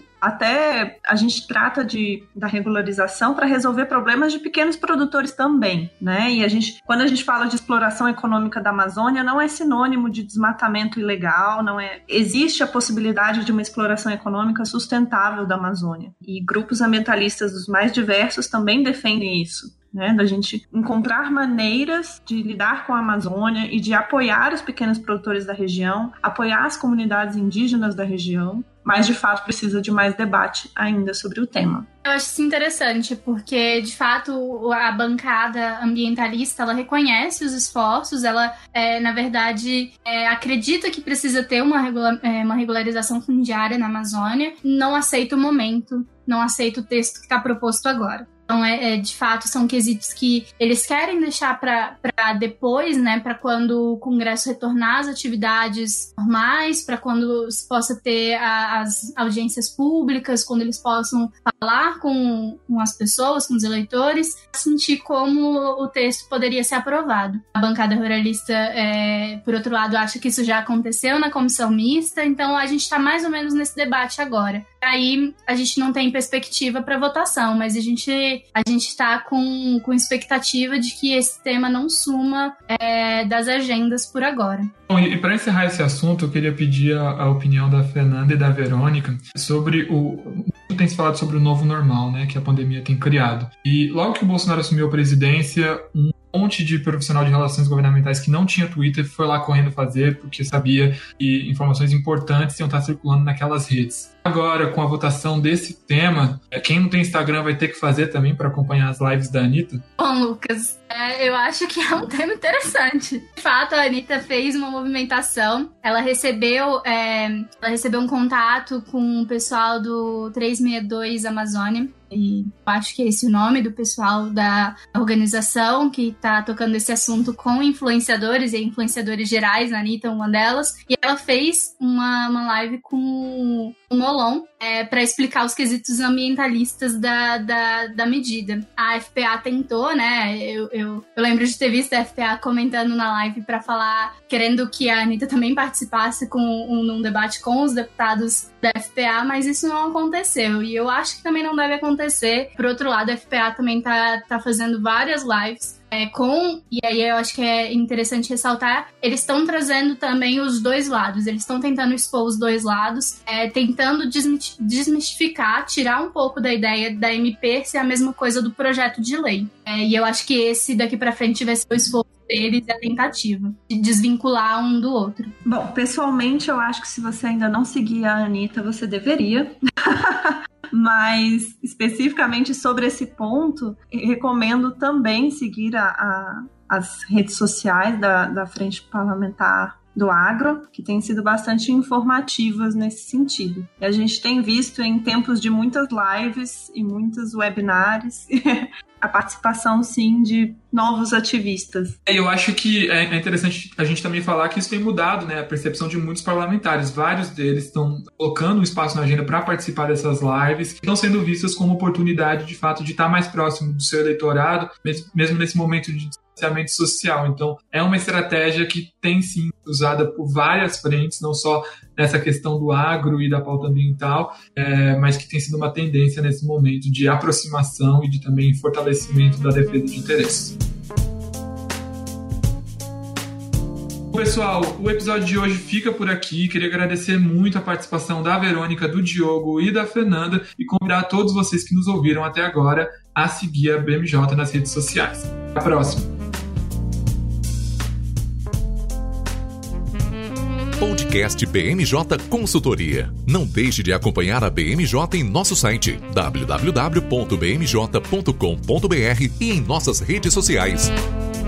Até a gente trata de, da regularização para resolver problemas de pequenos produtores também, né? E a gente, quando a gente fala de exploração econômica da Amazônia, não é sinônimo de desmatamento ilegal, não é. Existe a possibilidade de uma exploração econômica sustentável da Amazônia. E grupos ambientalistas dos mais diversos também defendem isso, né? Da gente encontrar maneiras de lidar com a Amazônia e de apoiar os pequenos produtores da região, apoiar as comunidades indígenas da região, mas de fato precisa de mais debate ainda sobre o tema. Eu acho isso interessante, porque de fato a bancada ambientalista, ela reconhece os esforços, ela é, na verdade é, acredita que precisa ter uma, regula- é, uma regularização fundiária na Amazônia, não aceita o momento, não aceita o texto que está proposto agora. Então, é, é, de fato, são quesitos que eles querem deixar para depois, né? Para quando o Congresso retornar às atividades normais, para quando se possa ter a, as audiências públicas, quando eles possam falar com, com as pessoas, com os eleitores, sentir como o texto poderia ser aprovado. A bancada ruralista, é, por outro lado, acha que isso já aconteceu na comissão mista, então a gente está mais ou menos nesse debate agora. Aí a gente não tem perspectiva para votação, mas a gente a gente está com, com expectativa de que esse tema não suma é, das agendas por agora. Bom, e para encerrar esse assunto, eu queria pedir a, a opinião da Fernanda e da Verônica sobre o... tem se falado sobre o novo normal, né, que a pandemia tem criado. E logo que o Bolsonaro assumiu a presidência, um monte de profissional de relações governamentais que não tinha Twitter foi lá correndo fazer, porque sabia que informações importantes iam estar circulando naquelas redes. Agora, com a votação desse tema, quem não tem Instagram vai ter que fazer também para acompanhar as lives da Anitta? Bom, Lucas, é, eu acho que é um tema interessante. De fato, a Anitta fez uma movimentação. Ela recebeu, é, ela recebeu um contato com o pessoal do trezentos e sessenta e dois Amazônia. E acho que é esse o nome do pessoal da organização que tá tocando esse assunto com influenciadores e influenciadores gerais, a Anitta é uma delas, e ela fez uma, uma live com o Molon, é, para explicar os quesitos ambientalistas da, da, da medida. A F P A tentou, né? Eu, eu, eu lembro de ter visto a F P A comentando na live para falar, querendo que a Anitta também participasse com um, num debate com os deputados da F P A, mas isso não aconteceu. E eu acho que também não deve acontecer. Por outro lado, a F P A também tá, tá fazendo várias lives É, com, e aí eu acho que é interessante ressaltar, eles estão trazendo também os dois lados, eles estão tentando expor os dois lados, é, tentando desmistificar, tirar um pouco da ideia da M P ser a mesma coisa do projeto de lei. É, e eu acho que esse daqui pra frente vai ser o esforço deles e a tentativa de desvincular um do outro. Bom, pessoalmente eu acho que se você ainda não seguir a Anitta, você deveria. Mas, especificamente sobre esse ponto, recomendo também seguir a, a, as redes sociais da, da Frente Parlamentar do Agro, que têm sido bastante informativas nesse sentido. E a gente tem visto em tempos de muitas lives e muitos webinars a participação, sim, de novos ativistas. Eu acho que é interessante a gente também falar que isso tem mudado, né, a percepção de muitos parlamentares. Vários deles estão colocando um espaço na agenda para participar dessas lives, que estão sendo vistas como oportunidade, de fato, de estar mais próximo do seu eleitorado, mesmo nesse momento de distanciamento social. Então, é uma estratégia que tem, sim, usada por várias frentes, não só nessa questão do agro e da pauta ambiental, é, mas que tem sido uma tendência nesse momento de aproximação e de também fortalecimento da defesa de interesses. Pessoal, o episódio de hoje fica por aqui. Queria agradecer muito a participação da Verônica, do Diogo e da Fernanda e convidar todos vocês que nos ouviram até agora a seguir a B M J nas redes sociais. Até a próxima! Podcast B M J Consultoria. Não deixe de acompanhar a B M J em nosso site w w w ponto b m j ponto com ponto b r e em nossas redes sociais.